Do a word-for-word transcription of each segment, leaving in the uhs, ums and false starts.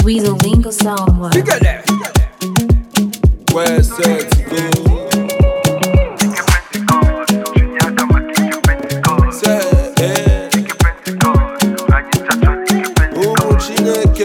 Weasel Lingo Soundwork. You get that? Where set to go? Say, eh. Oh, Chineke.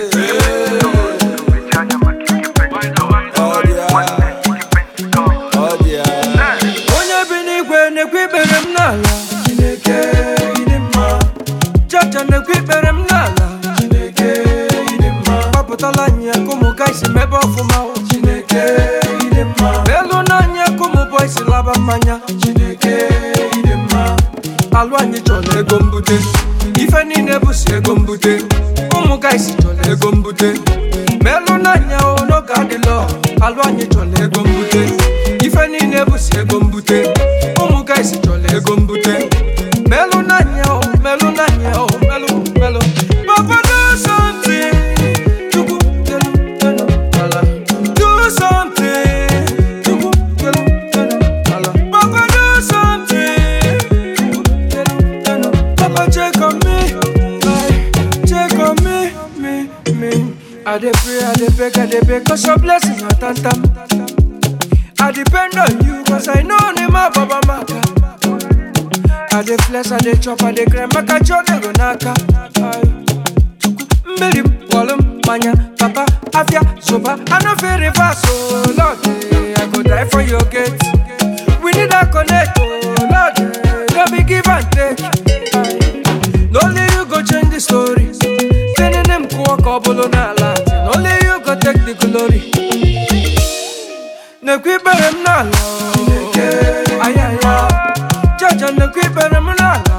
Oh, yeah. Oh, yeah. Onye bi n'igwe na-ekwe ikpere m n'ala. Chineke ịdị mma. Chacha na-ekwe ikpere m n'ala. Chineke ịdị mma. Gbapụtala anyị aka ụmụ gaisi mebe ọfụma. Chineke ịdị mma. Elu n'anya aka ụmụ boisi laba mmanya. Chineke ịdị mma. Alụ anyị chọrọ ego mbute. Ife niile bụsi ego mbute. Ụmụ gaisi chọrọ ego mbute. Elu n'anya o n'oge adịlọ. Alụ anyị chọrọ ego mbute. Ife niile bụsi ego mbute. Ụmụ gaisi chọrọ ego mbute. Melu n'anya o, melu n'anya o, melu, melu. Papa do something. Chukwu kelu, kelu, ala. Do something. Chukwu kelu, kelu, ala. Papa do something. Chukwu kelu, kelu. Papa check on me, like, check on me, me, me. I dey pray, I dey beg, I dey beg, 'cause your blessing na tantam. I depend on you, 'cause I know ni ma baba maka. I dey flex, I dey chop, I dey grind, maka chone go naka. Mbili walum manya, papa afia soba. I no fit reverse, oh Lord, I go die for your gate. We need a connect, oh Lord, no be give and take. No only you go change the story. Sending them ko akobolo na lati. Only you go take the glory. Ne kwi berem na la. Ayaya. Chacha ne kwi berem na la.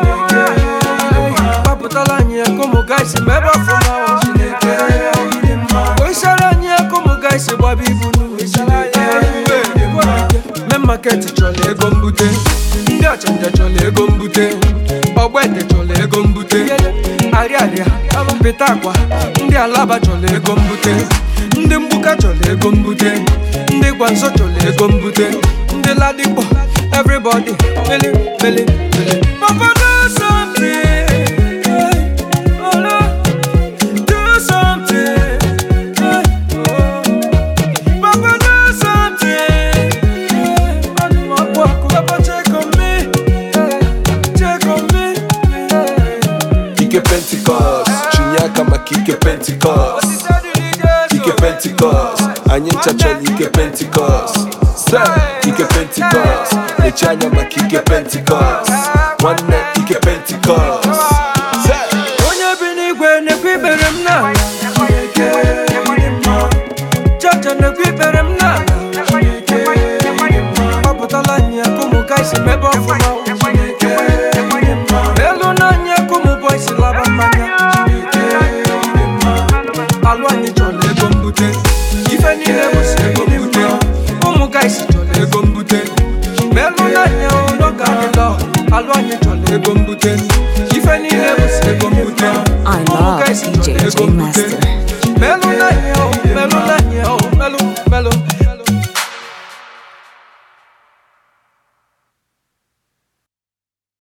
Paputala nye komo gaisi meba fuma. Oisara nye komo gaisi babi bunu. Me market chole ego mbute. Ndi achanja chole ego mbute. Ogbete chole ego mbute. Ari aria pitakwa. Ndi alaba chole ego mbute. Ndi mbuka chole ego mbute. Ndi kwanso chole ego mbute. Ndi ladipo. Everybody mele mele mele. Papa do something. Hey, oh no. Do something. Hey, oh. Papa do something. Hey, Papa check on me. Hey, check on me. Hey. Kike Pentecost, Chinyaka makike Pentecost. Kike Pentecost, Anyencha choli Kike Pentecost. Say, Kike Pentecost, Echanya makike Pentecost. One neck Kike Pentecost. Say, Onye bi n'igwe na-ekwe ikpere m n'ala. Chacha na-ekwe ikpere m n'ala. Gbapụtala anyị aka ụmụ gaisi mebe ọfụma. Elu n'anya aka ụmụ boisi laba mmanya. Alụ anyị chọrọ ego mbute. Ife niile bụsi ego mbute. Ụmụ gaisi chọrọ ego mbute. Melu n'anya o n'oge adịlọ. Alụ anyị chọrọ ego mbute. Ife niile bụsi ego mbute. I Ụmụ love gaisi D J chọrọ ego J mbute. Master. Melu n'anya o, melu n'anya o.